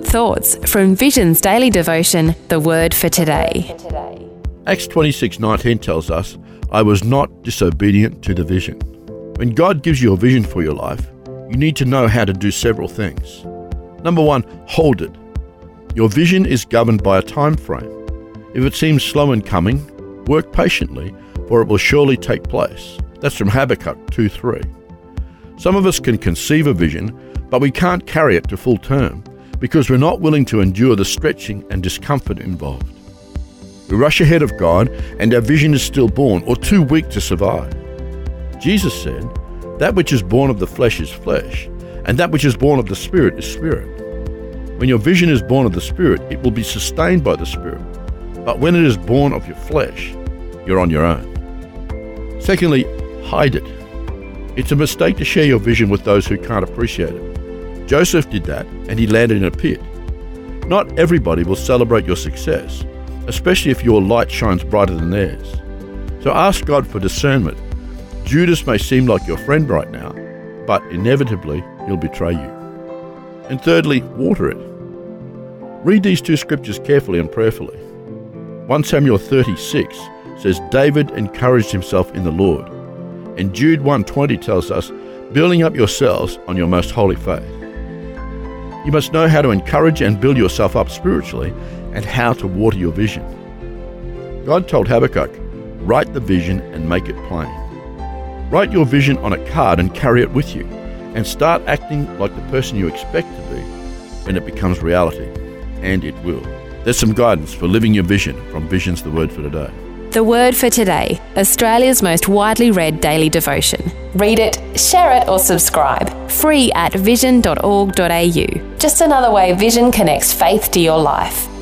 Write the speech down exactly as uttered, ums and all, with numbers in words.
good thoughts from Vision's daily devotion, The Word for Today. Acts twenty-six nineteen tells us, I was not disobedient to the vision. When God gives you a vision for your life, you need to know how to do several things. Number one, hold it. Your vision is governed by a time frame. If it seems slow in coming, work patiently, for it will surely take place. That's from Habakkuk two three. Some of us can conceive a vision, but we can't carry it to full term because we're not willing to endure the stretching and discomfort involved. We rush ahead of God and our vision is still born or too weak to survive. Jesus said, that which is born of the flesh is flesh, and that which is born of the Spirit is spirit. When your vision is born of the Spirit, it will be sustained by the Spirit. But when it is born of your flesh, you're on your own. Secondly, hide it. It's a mistake to share your vision with those who can't appreciate it. Joseph did that, and he landed in a pit. Not everybody will celebrate your success, especially if your light shines brighter than theirs. So ask God for discernment. Judas may seem like your friend right now, but inevitably he'll betray you. And thirdly, water it. Read these two scriptures carefully and prayerfully. First Samuel thirty-six says David encouraged himself in the Lord. And Jude one twenty tells us, building up yourselves on your most holy faith. You must know how to encourage and build yourself up spiritually and how to water your vision. God told Habakkuk, write the vision and make it plain. Write your vision on a card and carry it with you, and start acting like the person you expect to be when it becomes reality. And it will. There's some guidance for living your vision from Vision's The Word for Today. The Word for Today, Australia's most widely read daily devotion. Read it, share it or subscribe. Free at vision dot org dot a u. Just another way Vision connects faith to your life.